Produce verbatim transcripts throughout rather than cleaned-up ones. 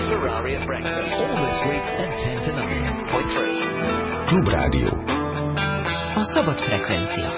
Ferrari at breakfast. All this week at ten to nine point three. Klubrádió. A szabad frekvencia.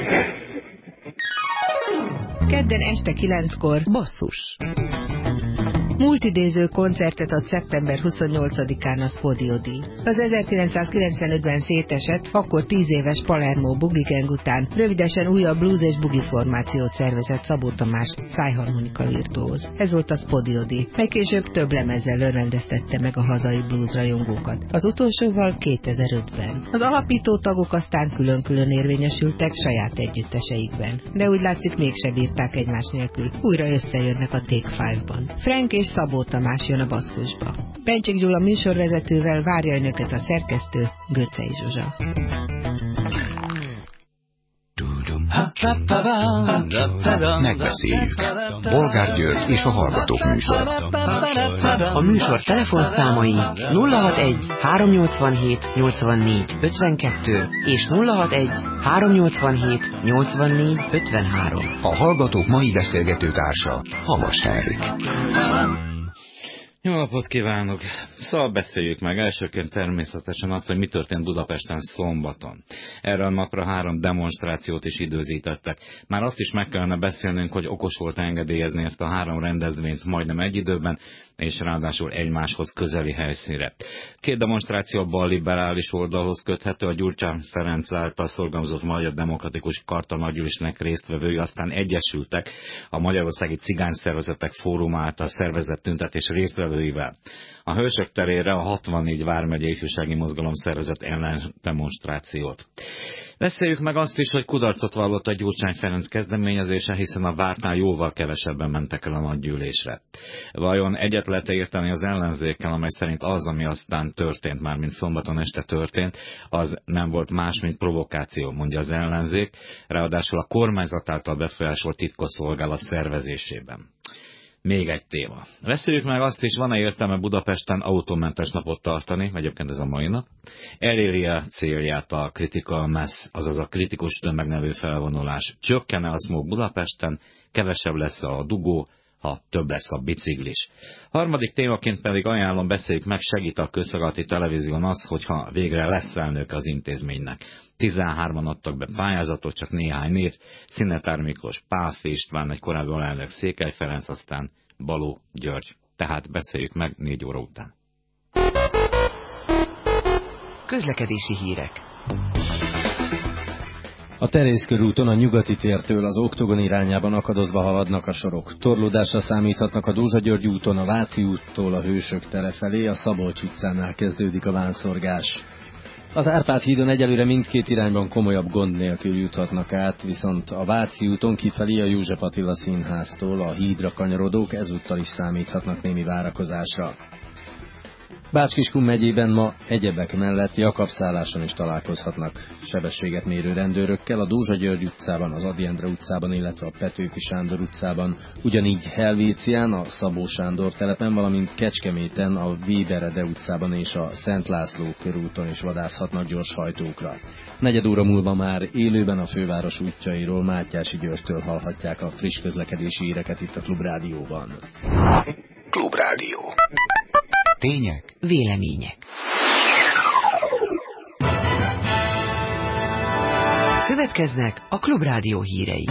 Kedden este kilenckor Basszus. Multidéző koncertet ad szeptember huszonnyolcadikán a Spodio-díj. Az ezerkilencszázkilencvenötben szétesett, akkor tíz éves Palermo Boogie Gang után rövidesen újabb blues és boogie formációt szervezett Szabó Tamás szájharmonika virtuóz. Ez volt a Spodio-díj, mely később több lemezzel örvendeztette meg a hazai blues rajongókat. Az utolsóval kétezer-ötben. Az alapító tagok aztán külön-külön érvényesültek saját együtteseikben. De úgy látszik, mégse bírták egymás nélkül. Újra összejönnek a Take Five-ban. Frank és Szabó Tamás jön a basszusba. Pencsik Gyula műsorvezetővel várja önöket a szerkesztő, Göcsei Zsuzsa. Megbeszéljük. Bolgár György és a Hallgatók műsor. A műsor telefonszámai nulla hatvanegy háromnyolcvanhét nyolcvannégy ötvenkettő és nulla hatvanegy háromnyolcvanhét nyolcvannégy ötvenhárom. A Hallgatók mai beszélgető társa Havas Henrik. Jó napot kívánok! Szóval beszéljük meg elsőként természetesen azt, hogy mi történt Budapesten szombaton. Erre a napra három demonstrációt is időzítettek. Már azt is meg kellene beszélnünk, hogy okos volt engedélyezni ezt a három rendezvényt majdnem egy időben, és ráadásul egymáshoz közeli helyszínre. Két demonstráció a balliberális oldalhoz köthető, a Gyurcsány Ferenc által szorgalmazott Magyar Demokratikus Karta nagygyűlésnek résztvevői aztán egyesültek a Magyarországi Cigányszervezetek Fórum által szervezett tüntetés résztvevőivel. A Hősök terére a hatvannégy vármegyei ifjúsági mozgalom szervezett ellen demonstrációt. Beszéljük meg azt is, hogy kudarcot vallott a Gyurcsány Ferenc kezdeményezése, hiszen a vártnál jóval kevesebben mentek el a nagygyűlésre. Vajon egyet lehet érteni az ellenzékkel, amely szerint az, ami aztán történt, már mint szombaton este történt, az nem volt más, mint provokáció, mondja az ellenzék, ráadásul a kormányzat által befolyásolt titkosszolgálat szervezésében. Még egy téma. Beszéljük meg azt is, van-e értelme Budapesten autómentes napot tartani, egyébként ez a mai nap. Eléri-e célját a critical mass, azaz a kritikus tömegnevű felvonulás. Csökken-e a smog Budapesten, kevesebb lesz a dugó, ha több lesz a biciklis. Harmadik témaként pedig ajánlom, beszéljük meg, segít a közszolgálati televízión az, hogyha végre lesz elnök az intézménynek. tizenhárman adtak be pályázatot, csak néhány név, Szinetár Miklós, Pálffy István, egy korábbi alelnök Székely Ferenc, aztán Baló György. Tehát beszéljük meg négy óra után. Közlekedési hírek. A Terész körúton a Nyugati tértől az Oktogon irányában akadozva haladnak a sorok. Torlódásra számíthatnak a Dózsa György úton, a Váci úttól a Hősök tere felé, a Szabolcs utcánál kezdődik a vánszorgás. Az Árpád hídon egyelőre mindkét irányban komolyabb gond nélkül juthatnak át, viszont a Váci úton kifelé a József Attila Színháztól a hídra kanyarodók ezúttal is számíthatnak némi várakozásra. Bács-Kiskun megyében ma egyebek mellett Jakab-szálláson is találkozhatnak sebességet mérő rendőrökkel, a Dózsa György utcában, az Ady Endre utcában, illetve a Petőfi Sándor utcában, ugyanígy Helvécián, a Szabó Sándor telepen, valamint Kecskeméten, a Véberede utcában és a Szent László körúton is vadászhatnak gyors hajtókra. Negyed óra múlva már élőben a főváros útjairól Mátyási Györgytől hallhatják a friss közlekedési híreket itt a Klubrádióban. Klubrádió. Tények, vélemények. Következnek a Klubrádió hírei.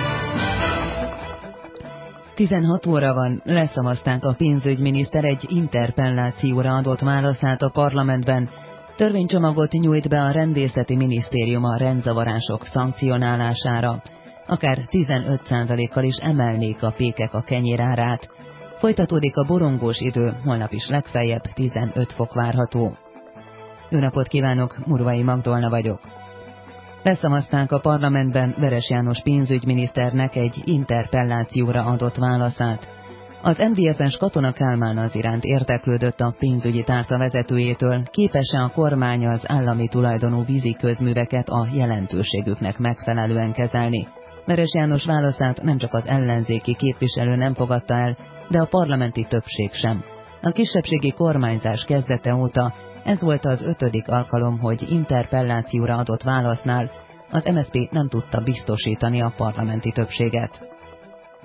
tizenhat óra van, leszavazták a pénzügyminiszter egy interpellációra adott válaszát a parlamentben. Törvénycsomagot nyújt be a rendészeti minisztérium a rendzavarások szankcionálására. Akár tizenöt százalékkal is emelnék a pékek a kenyérárát. Folytatódik a borongós idő, holnap is legfeljebb tizenöt fok várható. Jó napot kívánok, Murvai Magdolna vagyok. Leszavazták a parlamentben Veres János pénzügyminiszternek egy interpellációra adott válaszát. Az em dé ef-es Katona Kálmán az iránt érdeklődött a pénzügyi tárca vezetőjétől, képes-e a kormány az állami tulajdonú vízi közműveket a jelentőségüknek megfelelően kezelni. Veres János válaszát nem csak az ellenzéki képviselő nem fogadta el, de a parlamenti többség sem. A kisebbségi kormányzás kezdete óta ez volt az ötödik alkalom, hogy interpellációra adott válasznál az em es zé pé nem tudta biztosítani a parlamenti többséget.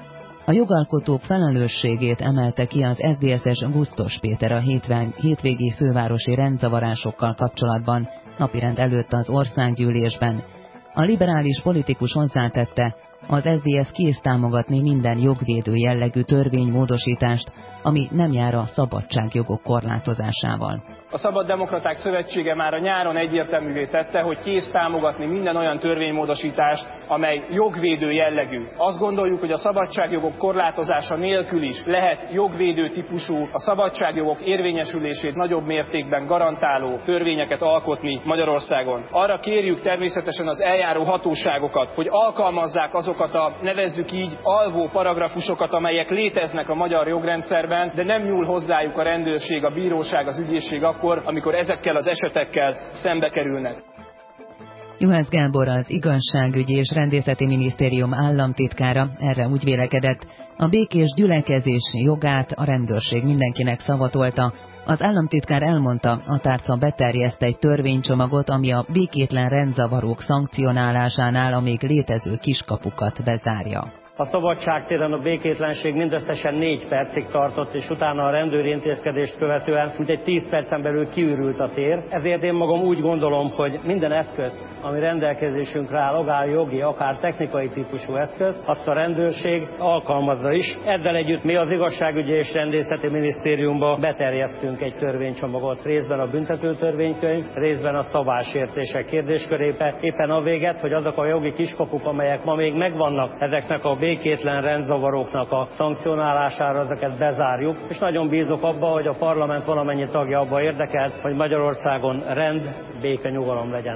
A jogalkotók felelősségét emelte ki az es zé es es Gusztos Péter a hétvégi fővárosi rendzavarásokkal kapcsolatban napirend előtt az országgyűlésben. A liberális politikus hozzátette, az es zé es kész támogatni minden jogvédő jellegű törvénymódosítást, ami nem jár a szabadságjogok korlátozásával. A Szabad Demokraták Szövetsége már a nyáron egyértelművé tette, hogy kész támogatni minden olyan törvénymódosítást, amely jogvédő jellegű. Azt gondoljuk, hogy a szabadságjogok korlátozása nélkül is lehet jogvédő típusú, a szabadságjogok érvényesülését nagyobb mértékben garantáló törvényeket alkotni Magyarországon. Arra kérjük természetesen az eljáró hatóságokat, hogy alkalmazzák azokat a, nevezzük így, alvó paragrafusokat, amelyek léteznek a magyar jogrendszerben, de nem nyúl hozzájuk a rendőrség, a bíróság, az ügyészség akkor, amikor ezekkel az esetekkel szembe kerülnek. Juhász Gábor, az Igazságügyi és Rendészeti Minisztérium államtitkára erre úgy vélekedett, a békés gyülekezés jogát a rendőrség mindenkinek szavatolta. Az államtitkár elmondta, a tárca beterjeszt egy törvénycsomagot, ami a békétlen rendzavarók szankcionálásánál a még létező kiskapukat bezárja. A Szabadságtéren a békétlenség mindösszesen négy percig tartott, és utána a rendőri intézkedést követően mintegy tíz percen belül kiürült a tér. Ezért én magam úgy gondolom, hogy minden eszköz, ami rendelkezésünkre áll, akár jogi, akár technikai típusú eszköz, azt a rendőrség alkalmazza is. Ezzel együtt mi az Igazságügyi és Rendészeti Minisztériumban beterjesztünk egy törvénycsomagot, részben a büntető törvénykönyv, részben a szabálysértések kérdéskörébe. Éppen a véget, hogy azok a jogi kiskapuk, amelyek ma még megvannak ezeknek a békétlen rendzavaróknak a szankcionálására, ezeket bezárjuk, és nagyon bízok abba, hogy a parlament valamennyi tagja abba érdekelt, hogy Magyarországon rend, béke, nyugalom legyen.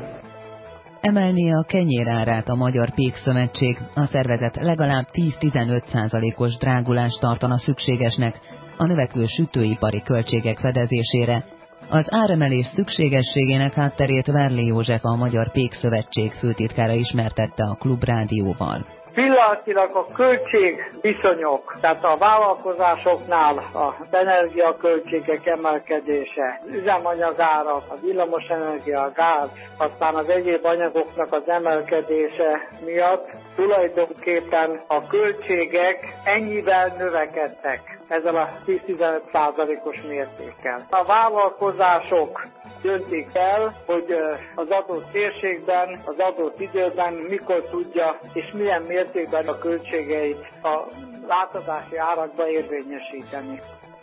Emelné a kenyérárát a Magyar Pékszövetség. A szervezet legalább tíz-tizenöt százalékos drágulást tartana szükségesnek a növekvő sütőipari költségek fedezésére. Az áremelés szükségességének hátterét Verlé József, a Magyar Pékszövetség főtitkára ismertette a Klubrádióval. Pillanatilag a költségviszonyok, tehát a vállalkozásoknál az energiaköltségek emelkedése, üzemanyagárak, a villamosenergia, a gáz, aztán az egyéb anyagoknak az emelkedése miatt tulajdonképpen a költségek ennyivel növekedtek ezzel a tíz-tizenöt százalékos mértékkel. A vállalkozások döntik el, hogy az adott térségben, az adott időben mikor tudja és milyen mértékben a költségeit a látodási árakba érvényesíteni.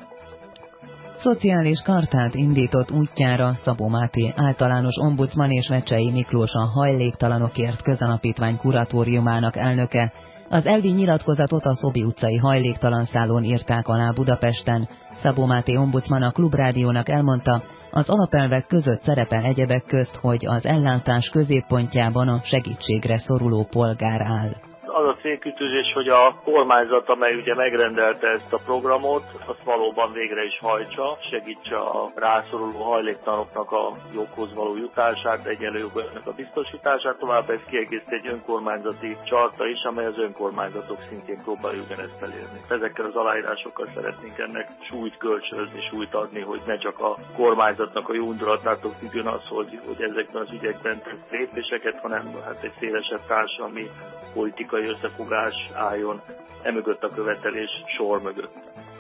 Szociális kartát indított útjára Szabó Máté általános ombudsman és Vecsei Miklós, a Hajléktalanokért Közalapítvány kuratóriumának elnöke. Az elvi nyilatkozatot a Szobi utcai hajléktalan szállón írták alá Budapesten. Szabó Máté ombudsman a Klubrádiónak elmondta, az alapelvek között szerepel egyebek közt, hogy az ellátás középpontjában a segítségre szoruló polgár áll. Az a célkitűzés, hogy a kormányzat, amely ugye megrendelte ezt a programot, azt valóban végre is hajtsa, segítse a rászoruló hajléktalanoknak a joghoz való jutását, egyenlő jogoknak a biztosítását, továbbá ez kiegészít egy önkormányzati charta is, amely az önkormányzatok szintjén próbálja ugyanezt elérni. Ezekkel az aláírásokkal szeretnénk ennek súlyt kölcsönözni, súlyt adni, hogy ne csak a kormányzatnak a jó indulatától függjön az, hogy, hogy ezekben az ügyekben tett lépéseket, hanem hát egy szélesebb társadalmi politikai összefogás álljon emögött a követelés sor mögött.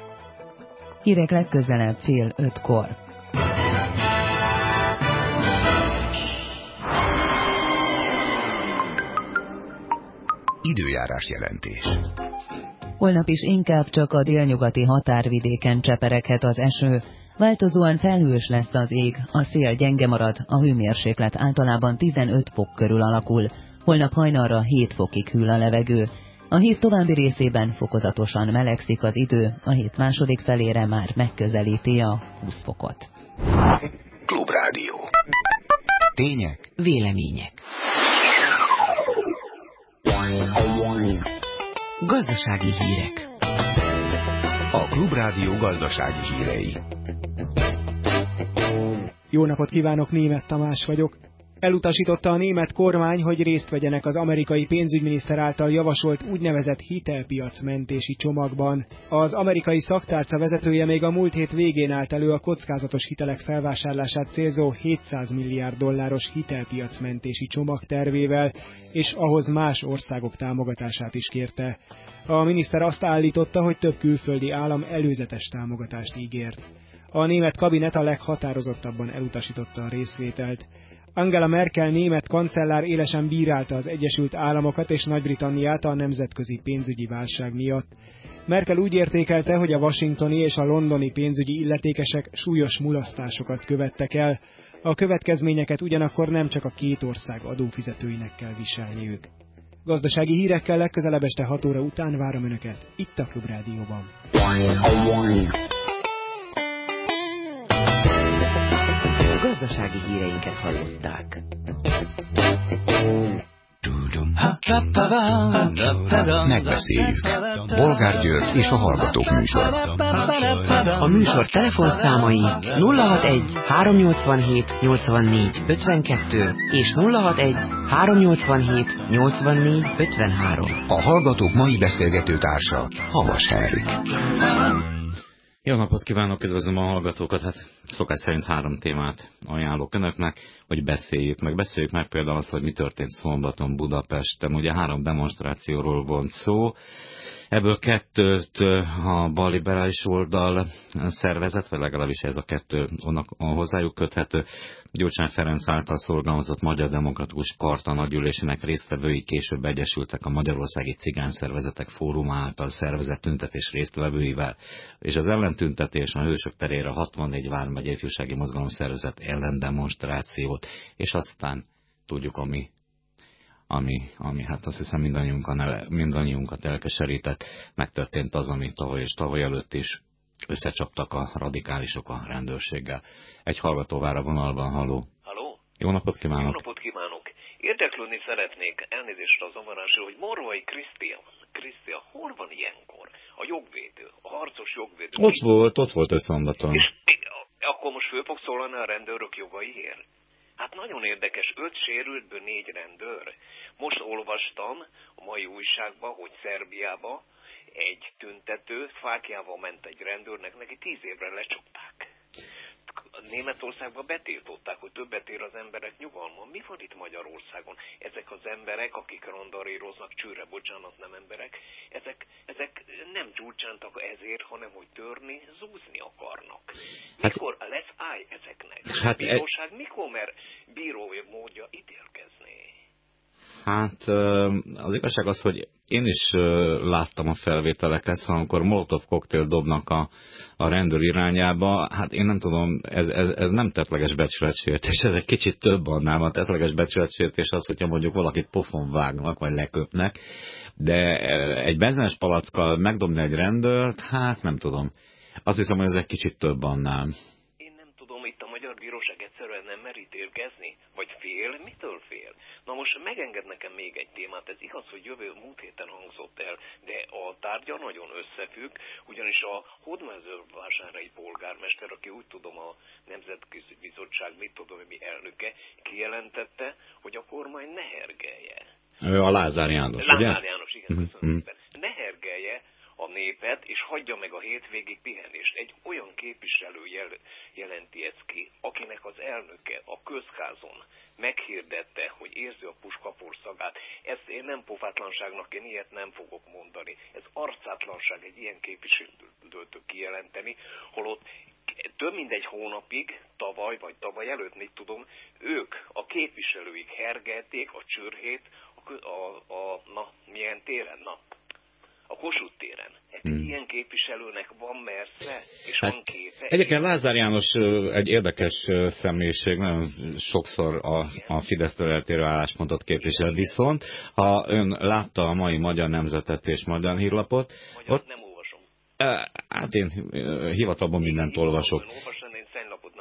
Hírek legközelebb fél ötkor. Időjárás jelentés. Holnap is inkább csak a délnyugati határvidéken csepereghet az eső. Változóan felhős lesz az ég, a szél gyenge marad, a hőmérséklet általában tizenöt fok körül alakul. Holnap hajnalra hét fokig hűl a levegő. A hét további részében fokozatosan melegszik az idő, a hét második felére már megközelíti a húsz fokot. Klubrádió. Tények, vélemények. Gazdasági hírek. A Klubrádió gazdasági hírei. Jó napot kívánok, Németh Tamás vagyok. Elutasította a német kormány, hogy részt vegyenek az amerikai pénzügyminiszter által javasolt úgynevezett hitelpiacmentési csomagban. Az amerikai szaktárca vezetője még a múlt hét végén állt elő a kockázatos hitelek felvásárlását célzó hétszáz milliárd dolláros hitelpiacmentési csomag tervével, és ahhoz más országok támogatását is kérte. A miniszter azt állította, hogy több külföldi állam előzetes támogatást ígért. A német kabinet a leghatározottabban elutasította a részvételt. Angela Merkel német kancellár élesen bírálta az Egyesült Államokat és Nagy-Britanniát a nemzetközi pénzügyi válság miatt. Merkel úgy értékelte, hogy a washingtoni és a londoni pénzügyi illetékesek súlyos mulasztásokat követtek el. A következményeket ugyanakkor nem csak a két ország adófizetőinek kell viselniük. Gazdasági hírekkel legközelebb este hat óra után várom Önöket, itt a Klubrádióban. Gazdasági híreinket hallották. Megbeszéljük. Bolgár György és a Hallgatók műsor. A műsor telefonszámai nulla hatvanegy háromnyolcvanhét nyolcvannégy ötvenkettő és nulla hatvanegy háromnyolcvanhét nyolcvannégy ötvenhárom. A Hallgatók mai beszélgető társa Havas Henrik. Jó napot kívánok, üdvözlöm a hallgatókat. Hát szokás szerint három témát ajánlok önöknek, hogy beszéljük meg. Beszéljük meg például azt, hogy mi történt szombaton Budapesten. Ugye három demonstrációról volt szó. Ebből kettőt a balliberális oldal szervezett, vagy legalábbis ez a kettő a hozzájuk köthető. Gyurcsány Ferenc által szorgalmazott Magyar Demokratikus Karta nagygyűlésének résztvevői később egyesültek a Magyarországi Cigányszervezetek Fóruma által szervezett tüntetés résztvevőivel, és az ellentüntetés a Hősök terére hatvannégy vármegye ifjúsági mozgalom szervezett ellendemonstrációt, és aztán tudjuk, ami Ami, ami hát azt hiszem mindannyiunkat, mindannyiunkat elkeserített, megtörtént az, ami tavaly és tavaly előtt is összecsaptak a radikálisok a rendőrséggel. Egy hallgató vár a vonalban, halló. Halló? Jó napot kívánok. Jó napot kívánok. Érdeklődni szeretnék, elnézést a zavarásról, hogy Morvai Krisztia, Krisztia, hol van ilyenkor? A jogvédő, a harcos jogvédő. Ott volt, ott volt egy szombaton. És akkor most föl fog szólani a rendőrök jogaiért? Hát nagyon érdekes, öt sérültből négy rendőr. Most olvastam a mai újságban, hogy Szerbiába egy tüntető fákjával ment egy rendőrnek, neki tíz évre lecsukták. Németországban betiltották, hogy többet ér az emberek nyugalma. Mi van itt Magyarországon? Ezek az emberek, akik randalíroznak, csőre, bocsánat, nem emberek, ezek, ezek nem gyurcsántak ezért, hanem hogy törni, zúzni akarnak. Mikor hát, lesz állj ezeknek? Hát, a bíróság e... mikor mer bírói módja ítélkezni? Hát az igazság az, hogy én is láttam a felvételeket, szóval amikor molotov koktél dobnak a, a rendőr irányába, hát én nem tudom, ez, ez, ez nem tettleges becsületsértés, ez egy kicsit több annál. A tettleges becsületsértés az, hogyha mondjuk valakit pofon vágnak, vagy leköpnek, de egy benzenes palackkal megdobni egy rendőrt, hát nem tudom. Azt hiszem, hogy ez egy kicsit több annál. Én nem tudom, itt a magyar bíróság egyszerűen nem mer ítélkezni? Vagy fél? Mitől fél? Na most megenged nekem még egy témát, ez igaz, hogy jövő múlt héten hangzott el, de a tárgya nagyon összefügg, ugyanis a hódmezővásárhelyi polgármester, aki úgy tudom a Nemzetközi Bizottság, mit tudom, mi elnöke, kijelentette, hogy a kormány ne hergelje. Ő a Lázár János, Lázár ugye? Lázár János, igen, köszönöm szépen. Ne hergelje a népet, és hagyja meg a hétvégig pihenést. Egy olyan képviselő jel, jelenti ezt ki, akinek az elnöke a közházon meghirdette, hogy érzi a puskapor szagát. Ezt én nem pofátlanságnak, én ilyet nem fogok mondani. Ez arcátlanság egy ilyen képviselőtől kijelenteni, holott több mint egy hónapig, tavaly vagy tavaly előtt, mit tudom, ők a képviselőik hergelték a csürhét a, a, a na, milyen téren, na, a Kossuth téren. Hmm. Ilyen képviselőnek van mersze, és hát, van képe. Egyébként Lázár János egy érdekes személyiség, nagyon sokszor a, a Fidesztől eltérő álláspontot képvisel, viszont ha ön látta a mai Magyar Nemzetet és Magyar Hírlapot, Magyar ott, nem olvasom. Hát én hivatalban mindent olvasok. Olvasom, én szenylapot nem olvasom.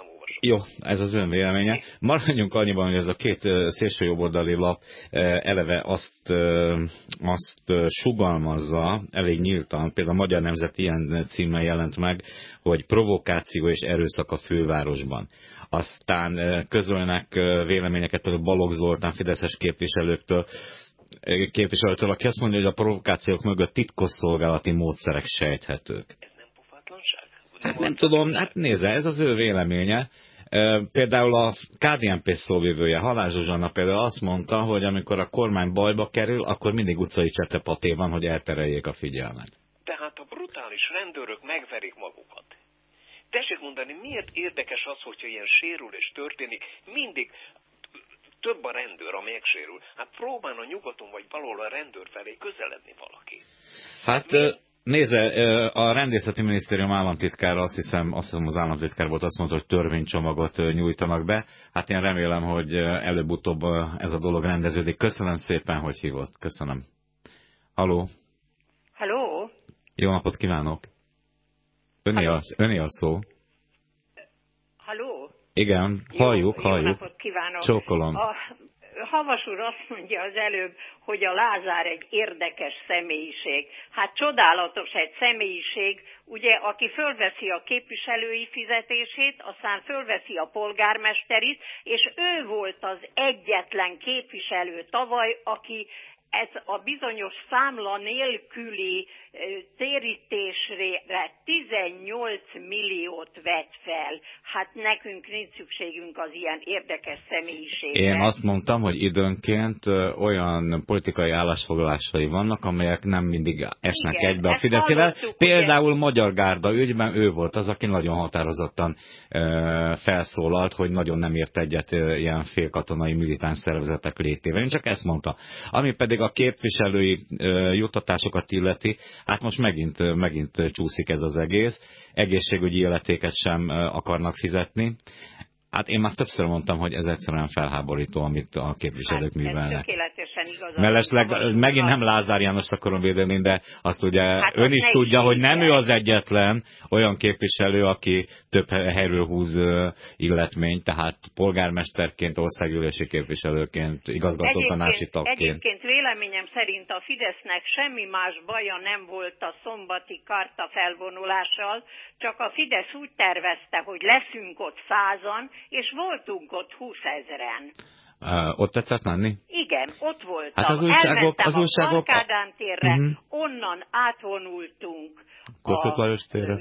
Jó, ez az ön véleménye. Maradjunk annyiban, hogy ez a két szélsőjobboldali lap eleve azt, azt sugalmazza elég nyíltan, például a Magyar Nemzet ilyen címmel jelent meg, hogy provokáció és erőszak a fővárosban. Aztán közölnek véleményeket például Balogh Zoltán fideszes képviselőktől, képviselőtől, aki azt mondja, hogy a provokációk mögött titkosszolgálati módszerek sejthetők. Ez nem pofátlanság? Hát nem tudom, hát nézze, ez az ő véleménye. Például a ká dé en pé szóvivője, Halász Zsuzsanna például azt mondta, hogy amikor a kormány bajba kerül, akkor mindig utcai csetepaté van, hogy eltereljék a figyelmet. Tehát a brutális rendőrök megverik magukat. Tessék mondani, miért érdekes az, hogyha ilyen sérülés történik, mindig több a rendőr, ami megsérül. Hát próbálna a nyugaton vagy valahol a rendőr felé közeledni valaki. Hát... Miért? Nézze, a rendészeti minisztérium államtitkára, azt hiszem, azt hiszem az államtitkár volt, azt mondta, hogy törvénycsomagot nyújtanak be. Hát én remélem, hogy előbb-utóbb ez a dolog rendeződik. Köszönöm szépen, hogy hívott. Köszönöm. Halló. Halló. Jó napot kívánok. Öné a, öné a szó. Halló. Igen, halljuk, jó, halljuk. Jó napot kívánok. Csókolom. A Havas úr azt mondja az előbb, hogy a Lázár egy érdekes személyiség. Hát csodálatos egy személyiség, ugye, aki fölveszi a képviselői fizetését, aztán fölveszi a polgármesterit, és ő volt az egyetlen képviselő tavaly, aki ez a bizonyos számla nélküli térítésre tizennyolc milliót vett fel. Hát nekünk nincs szükségünk az ilyen érdekes személyiségre. Én azt mondtam, hogy időnként olyan politikai állásfoglalásai vannak, amelyek nem mindig esnek Igen, egybe a Fideszivel. Például ugye? Magyar Gárda ügyben ő volt az, aki nagyon határozottan e, felszólalt, hogy nagyon nem ért egyet e, ilyen félkatonai militáns szervezetek létével. Én csak ezt mondta. Ami pedig a képviselői e, juttatásokat illeti, hát most megint, megint csúszik ez az egész. Egészségügyi illetéket sem akarnak fizetni. Hát én már többször mondtam, hogy ez egyszerűen felháborító, amit a képviselők hát, művelnek. Tökéletesen igazad. Mellesleg megint nem Lázár Jánost akarom védeni, de azt ugye hát ön is tudja, is hogy nem ő az egyetlen olyan képviselő, aki több helyről húz illetményt, tehát polgármesterként, országgyűlési képviselőként, igazgatótanácsi tagként. Egyébként véleményem szerint a Fidesznek semmi más baja nem volt a szombati karta felvonulással, csak a Fidesz úgy tervezte, hogy leszünk ott százan, és voltunk ott húszezren. Uh, ott tetszett lenni? Igen, ott voltam. Hát az újságok, az újságok... a Kádán térre, uh-huh. onnan átvonultunk Kossuth Lajos térre.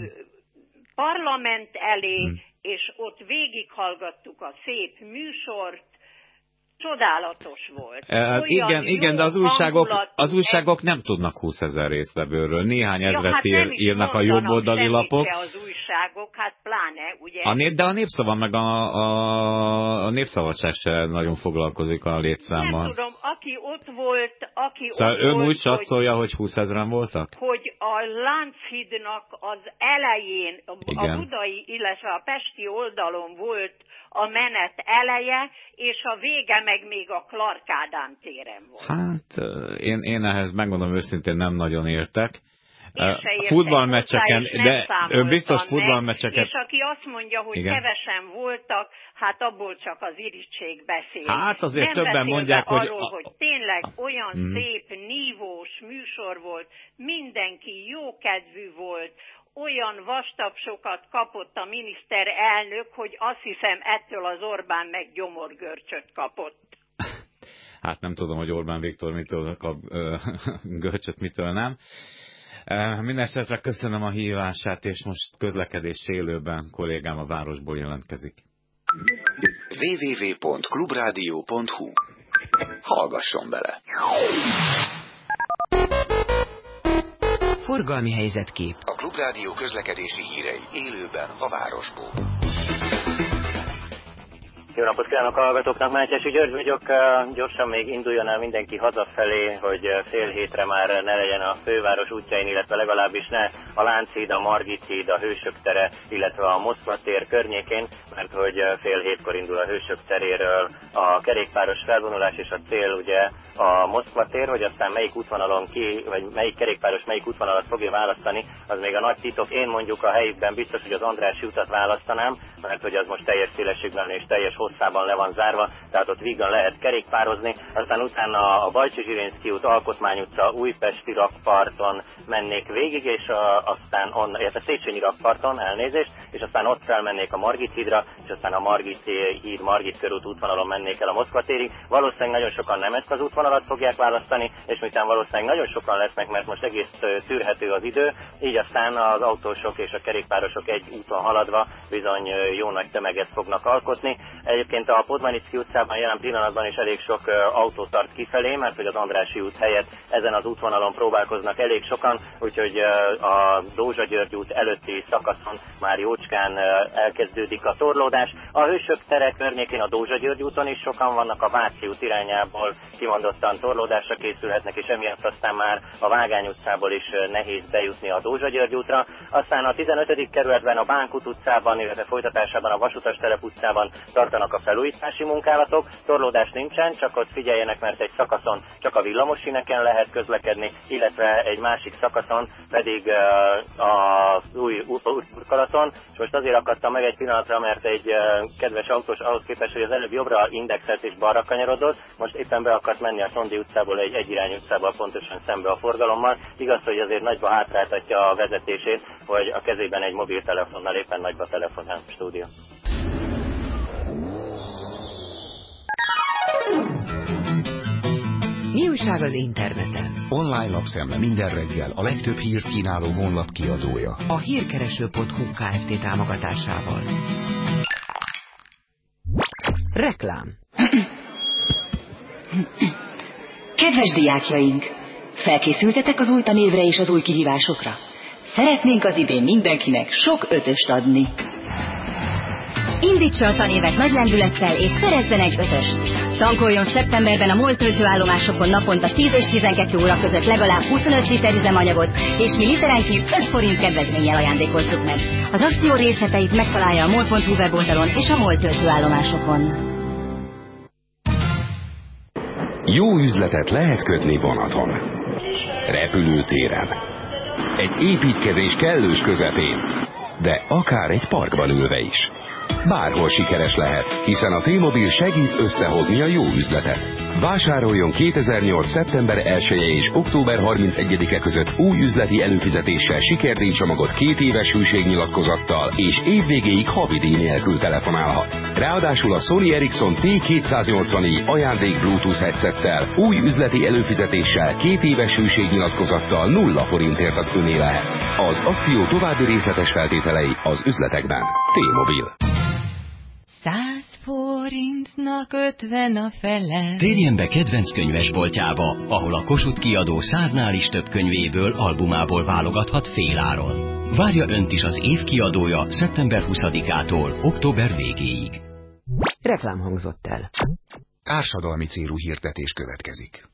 Parlament elé, uh-huh. és ott végighallgattuk a szép műsort. Csodálatos volt. E, igen, igen, de az újságok, az újságok nem tudnak húszezer résztvevőről. Néhány ezret ja, hát ír, írnak a jobboldali lapok. Az újságok, hát pláne, ugye? A nép, de a Népszava meg a, a, a Népszabadság se nagyon foglalkozik a létszámmal. Nem tudom, aki ott volt, aki szóval ott ön volt, úgy satszolja, hogy húszezren voltak? Hogy a Lánchídnak az elején, igen. a budai, illetve a pesti oldalon volt a menet eleje, és a vége meg még a Clark Ádám téren volt. Hát én, én ehhez megmondom őszintén nem nagyon értek. Futballmeccseken, de ő biztos futballmeccseket... És aki azt mondja, hogy igen. kevesen voltak, hát abból csak az irigység beszél. Hát azért nem többen mondják, arról, hogy... hogy tényleg olyan mm. szép, nívós műsor volt, mindenki jókedvű volt, olyan vastapsokat kapott a miniszterelnök, hogy azt hiszem ettől az Orbán meg gyomorgörcsöt kapott. Hát nem tudom, hogy Orbán Viktor mitől kap ö, görcsöt, mitől nem. Mindenesetre köszönöm a hívását, és most közlekedés élőben kollégám a városból jelentkezik. double-u double-u double-u pont klubrádió pont hu Hallgasson bele! Forgalmi helyzetkép. A Klubrádió közlekedési hírei élőben a városból. Jó napot kívánok a hallgatóknak, Mátyási György vagyok. Gyorsan még induljon el mindenki hazafelé, hogy fél hétre már ne legyen a főváros útjain, illetve legalábbis ne a Lánchíd, a Margit híd, a Hősök tere, illetve a Moszkva tér környékén, mert hogy fél hétkor indul a Hősök teréről a kerékpáros felvonulás, és a cél ugye a Moszkva tér, hogy aztán melyik útvonalon ki, vagy melyik kerékpáros melyik útvonalat fogja választani, az még a nagy titok. Én mondjuk a helyükben biztos, hogy az Andrássy utat választanám, mert hogy az most teljes szélességben és teljes hosszában le van zárva, tehát ott vígan lehet kerékpározni, aztán utána a Bajcsy-Zsirinszky út, Alkotmány utca, Újpesti rakparton mennék végig, és a, aztán on, illetve Széchenyi rakparton, elnézést, és aztán ott felmennék a Margit hídra, és aztán a Margit híd, Margit körút útvonalon mennék el a Moszkva térig. Valószínűleg nagyon sokan nem ezt az útvonalat fogják választani, és miután valószínűleg nagyon sokan lesznek, mert most egész tűrhető az idő, így aztán az autósok és a kerékpárosok egy úton haladva bizony jó nagy tömeget fognak alkotni. Egyébként a Podmanicki utcában jelen pillanatban is elég sok autó tart kifelé, mert hogy az Andrássy út helyett ezen az útvonalon próbálkoznak elég sokan, úgyhogy a Dózsa György út előtti szakaszon már jócskán elkezdődik a torlódás. A Hősök tere környékén a Dózsa György úton is sokan vannak, a Váci út irányából kimondottan torlódásra készülhetnek, és emiatt aztán már a Vágány utcából is nehéz bejutni a Dózsa György útra. Aztán a tizenötödik kerületben a Bánkút utcában, illetve folytatásában a Vasutas telep utcában tartanak a felújítási munkálatok. Torlódás nincsen, csak ott figyeljenek, mert egy szakaszon csak a villamosíneken lehet közlekedni, illetve egy másik szakaszon pedig az új burkolaton. És most azért akadtam meg egy pillanatra, mert egy kedves autós ahhoz képest, hogy az előbb jobbra indexelt és balra kanyarodott, most éppen be akart menni a Sondi utcából egy egyirányú utcából pontosan szembe a forgalommal. Igaz, hogy azért nagyba hátráltatja a vezetését, hogy a kezében egy mobiltelefonnal éppen nagyba telefonál. Stúdió. Mi újság az interneten? Online lapszemle minden reggel a legtöbb hírt kínáló honlap kiadója. A hírkereső pont hu Kft. Támogatásával. Reklám. Kedves diákjaink! Felkészültetek az új tanévre és az új kihívásokra? Szeretnénk az idén mindenkinek sok ötöst adni. Indítsa a tanévet nagy lendülettel és szerezzen egy ötöst. Tankoljon szeptemberben a MOL töltőállomásokon naponta tíz és tizenkettő óra között legalább huszonöt liter üzemanyagot, és mi literenként öt forint kedvezménnyel ajándékozzuk meg. Az akció részleteit megtalálja a mol pont hu weboldalon és a MOL töltőállomásokon. Jó üzletet lehet kötni vonaton, repülőtéren, egy építkezés kellős közepén, de akár egy parkban ülve is. Bárhol sikeres lehet, hiszen a T-Mobile segít összehozni a jó üzletet. Vásároljon kétezer-nyolc. szeptember elseje és október harmincegyedike között új üzleti előfizetéssel sikerdíjcsomagot két éves hűségnyilatkozattal, és évvégéig havidíj nélkül telefonálhat. Ráadásul a Sony Ericsson T kétszáznyolcvannégy ajándék Bluetooth headsettel, új üzleti előfizetéssel, két éves hűségnyilatkozattal nulla forintért az öné lehet. Az akció további részletes feltételei az üzletekben. T-Mobile. Száz forintnak ötven a fele. Térjen be kedvenc könyvesboltjába, ahol a Kossuth kiadó száznál is több könyvéből, albumából válogathat féláron. Várja önt is az év kiadója szeptember huszadikától október végéig. Reklám hangzott el. Társadalmi célú hirdetés következik.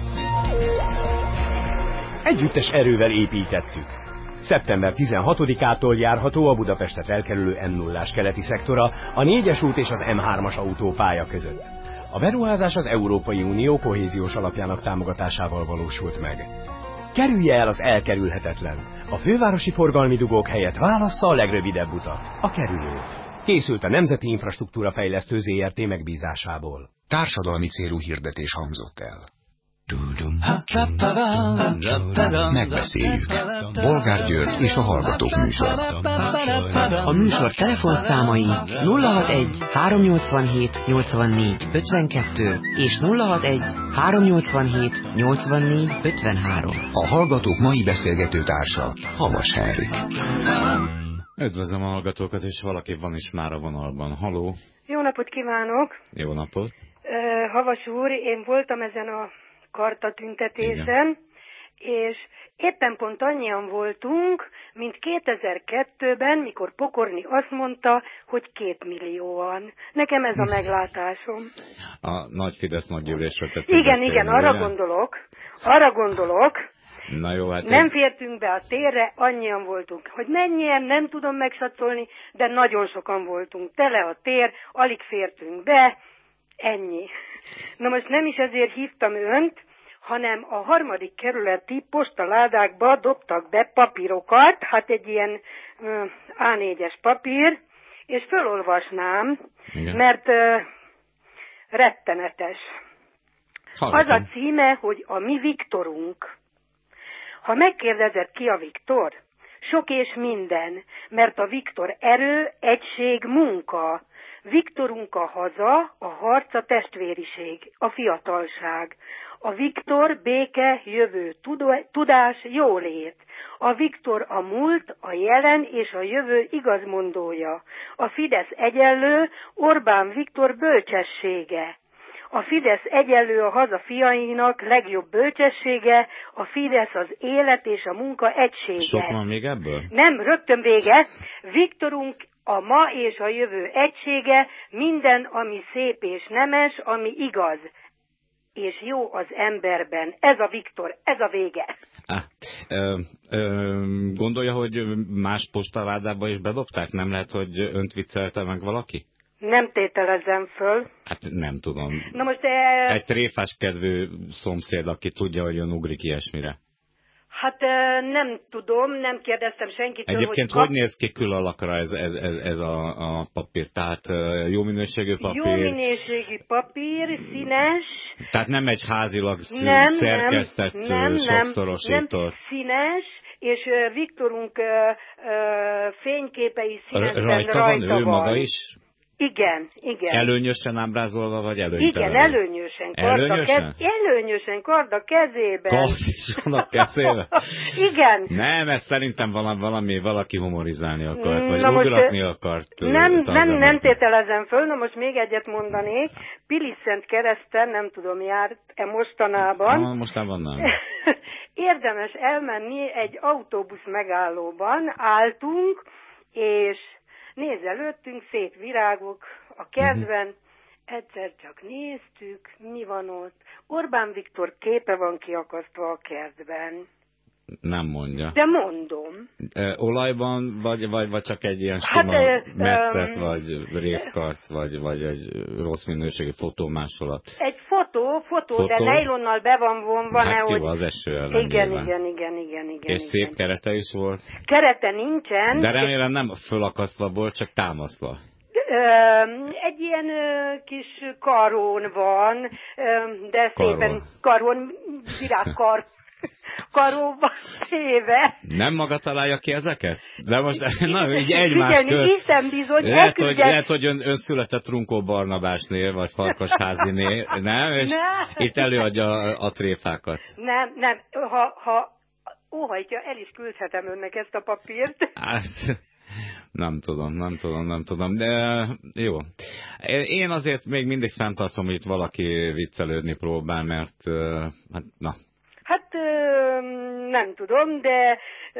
Együttes erővel építettük. szeptember tizenhatodikától járható a Budapestet elkerülő M nullás keleti szektora, a négyes út és az M hármas autópálya között. A beruházás az Európai Unió kohéziós alapjának támogatásával valósult meg. Kerülje el az elkerülhetetlen. A fővárosi forgalmi dugók helyett válassza a legrövidebb utat, a kerülőt. Készült a Nemzeti Infrastruktúra Fejlesztő zé er té megbízásából. Társadalmi célú hirdetés hangzott el. Megbeszéljük. Bolgár György és a Hallgatók műsor. A műsor telefonszámai nulla hatvanegy háromnyolcvanhét nyolcvannégy ötvenkettő és nulla hatvanegy háromnyolcvanhét nyolcvannégy ötvenhárom. A Hallgatók mai beszélgető társa Havas Henrik. Üdvözlöm a hallgatókat, és valaki van is már a vonalban. Haló! Jó napot kívánok! Jó napot! Uh, Havas úr, én voltam ezen a karta tüntetésen, és éppen pont annyian voltunk, mint kétezer-kettőben, mikor Pokorni azt mondta, hogy két millióan. Nekem ez a meglátásom. A nagy Fidesz nagygyűlésről tetszik Igen, beszélni, igen, arra ugye? gondolok, arra gondolok, Na jó, hát nem ez... fértünk be a térre, annyian voltunk. Hogy mennyien, nem tudom megsatszolni, de nagyon sokan voltunk. Tele a tér, alig fértünk be, ennyi. Na most nem is ezért hívtam önt, hanem a harmadik kerületi postaládákba dobtak be papírokat, hát egy ilyen uh, á négyes papír, és fölolvasnám, igen. mert uh, rettenetes. Hallgatom. Az a címe, hogy a mi Viktorunk. Ha megkérdezed, ki a Viktor, sok és minden, mert a Viktor erő, egység, munka. Viktorunk a haza, a harc, a testvériség, a fiatalság. A Viktor béke, jövő, tudás, jólét. A Viktor a múlt, a jelen és a jövő igazmondója. A Fidesz egyenlő, Orbán Viktor bölcsessége. A Fidesz egyenlő a haza fiainak legjobb bölcsessége, a Fidesz az élet és a munka egysége. Sok van még ebből? Nem, rögtön vége. Viktorunk a ma és a jövő egysége, minden, ami szép és nemes, ami igaz és jó az emberben. Ez a Viktor, ez a vége. Ah, ö, ö, gondolja, hogy más postaládába is bedobták? Nem lehet, hogy önt viccelte meg valaki? Nem tételezem föl. Hát nem tudom. Na most, e... Egy tréfás kedvű szomszéd, aki tudja, hogy ön ugrik ilyesmire. Hát e, nem tudom, nem kérdeztem senkitől, Egyébként hogy... hogy néz ki külalakra ez, ez, ez, ez a, a papír? Tehát jó minőségű papír? Jó minőségű papír, színes. Tehát nem egy házilag nem, szerkesztett, nem, sokszorosított. Nem, színes, és uh, Viktorunk uh, uh, fényképei színesen rajta, rajta van. Ő van. maga is? Igen, igen. Előnyösen ábrázolva, vagy előnytelen? Igen, előnyösen. Előnyösen? Kez, előnyösen, kard a kezében. Kard is van a kezében? Igen. Nem, ez szerintem valami, valami valaki humorizálni akart, vagy na ugratni akart. Nem, nem, nem tételezem föl, na most még egyet mondanék. Pilis-Szent Kereszten, nem tudom, járt-e mostanában. Na, mostanában nem. Érdemes elmenni egy autóbusz megállóban, álltunk, és nézz előttünk, szép virágok a kertben, uh-huh. Egyszer csak néztük, mi van ott. Orbán Viktor képe van kiakasztva a kertben. Nem mondja. De mondom. E, olajban, vagy, vagy, vagy csak egy ilyen sima hát, metszet, um, vagy részkart, vagy, vagy egy rossz minőségű fotómásolat? Egy fotó, fotó, fotó? De nejlonnal be van vonva. Hát nehogy... jó, az eső ellen. Igen, igen, igen, igen, igen. És igen. szép kerete is volt? Kerete nincsen. De remélem nem fölakasztva volt, csak támasztva. Egy ilyen kis karón van, de karón. Szépen karón, virágkar. Karóba téve. Nem maga találja ki ezeket? De most na, így egymás Igen, közt. hiszem bizony. Lehet, elküldje... hogy, lehet, hogy ön, ön született Runkó Barnabásnél, vagy Farkasházinél, nem? És nem. Itt előadja a, a tréfákat. Nem, nem. Ha, ha óhajtja, el is küldhetem önnek ezt a papírt. Hát, nem tudom, nem tudom, nem tudom, de jó. Én azért még mindig fenntartom, hogy itt valaki viccelődni próbál, mert hát na. Hát nem tudom, de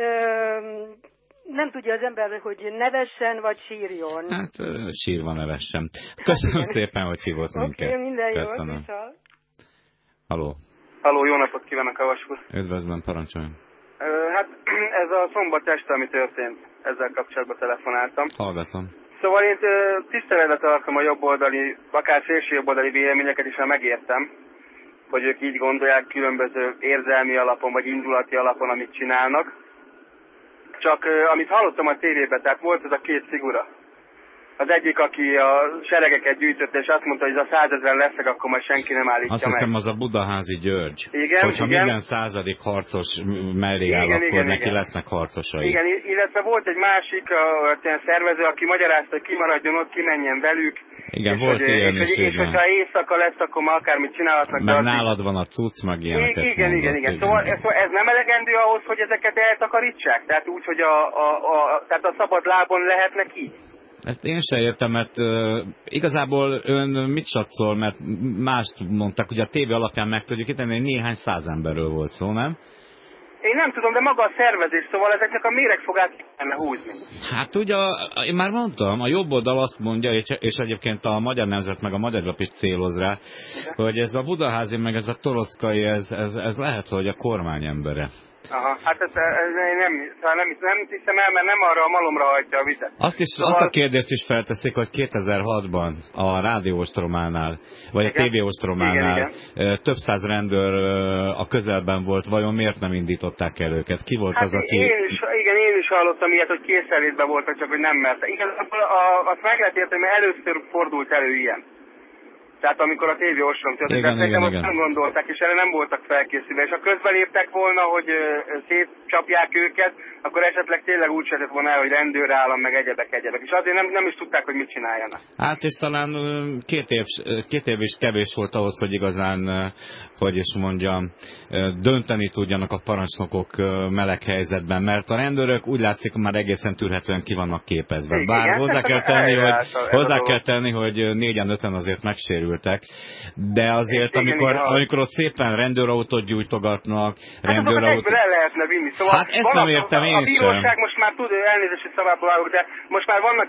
nem tudja az ember, hogy nevessen vagy sírjon. Hát sírva nevessen. Köszönöm szépen, hogy hívott minket. Oké, minden jó. Köszönöm. Halló. Halló, jó napot kívánok, Havas úr. Üdvözlöm, parancsoljon. Hát ez a szombat este, ami történt, ezzel kapcsolatban telefonáltam. Hallgatom. Szóval én tiszteletbe tartom a jobboldali, akár szélső jobboldali véleményeket is, ha megértem, hogy ők így gondolják különböző érzelmi alapon, vagy indulati alapon, amit csinálnak. Csak amit hallottam a tévében, tehát volt ez a két figura. Az egyik, aki a seregeket gyűjtötte, és azt mondta, hogy ez a százezren leszek, akkor majd senki nem állítja azt meg. Azt hiszem, az a Budaházi György. Igen, Hogyha igen. minden századik harcos mellé áll, igen, akkor igen, neki igen. lesznek harcosai. Igen, illetve volt egy másik a, szervező, aki magyarázta, hogy kimaradjon ott, kimenjen velük. Igen, és volt hogy, ilyen és, is. És, és hogyha éjszaka lesz, akkor már akármit csinálhatnak. Meg nálad van a cucc, meg ilyeneket igen, igen, igen, igen. Szóval ez, ez nem elegendő ahhoz, hogy ezeket eltakarítsák? Tehát úgy, hogy a, a, a, tehát a szabad lábon lehetnek így? Ezt én sem értem, mert uh, igazából ön mit satszol, mert mást mondtak, hogy a tévé alapján meg tudjuk ítélni, hogy néhány száz emberről volt szó, nem? Én nem tudom, de maga a szervezés, szóval ezeknek a méregfogát kellene húzni. Hát ugye, én már mondtam, a jobb oldal azt mondja, és egyébként a Magyar Nemzet meg a Magyar Lap is céloz rá, hogy ez a Budaházi meg ez a Torockai, ez, ez, ez lehet, hogy a kormány embere. Aha, hát ez, ez nem, nem, nem hiszem el, mert nem arra a malomra hagyja a vizet. Azt, is, szóval... azt a kérdést is felteszik, hogy kétezer-hatban a rádióostrománál, vagy igen? a tévéostrománál igen, igen. több száz rendőr a közelben volt, vajon miért nem indították el őket? Ki volt hát az, aki... Én is, igen, én is hallottam ilyet, hogy készenlétben voltak, csak hogy nem mertek. Igazából azt meg lehet érteni, mert először fordult elő ilyen. Tehát amikor a tévé ostrom történt, tehát nekem azt nem gondolták, és erre nem voltak felkészülve. És ha közbeléptek volna, hogy szétcsapják őket, akkor esetleg tényleg úgy se volna el, hogy rendőrállam, meg egyebek, egyebek. És azért nem, nem is tudták, hogy mit csináljanak. Hát és talán két év, két év is kevés volt ahhoz, hogy igazán, hogy is mondjam, dönteni tudjanak a parancsnokok meleg helyzetben, mert a rendőrök úgy látszik, már egészen tűrhetően ki vannak képezve. Bár igen, hozzá kell tenni, hogy, hozzá kell tenni, hogy négyen öten azért megsérültek, de azért, igen, amikor, igen, amikor ott szépen rendőrautót gyújtogatnak, hát rendőrautót... el lehetne vinni. Szóval hát ezt nem értem én A bíróság most már tud, elnézést, hogy szavából állok, de most már vannak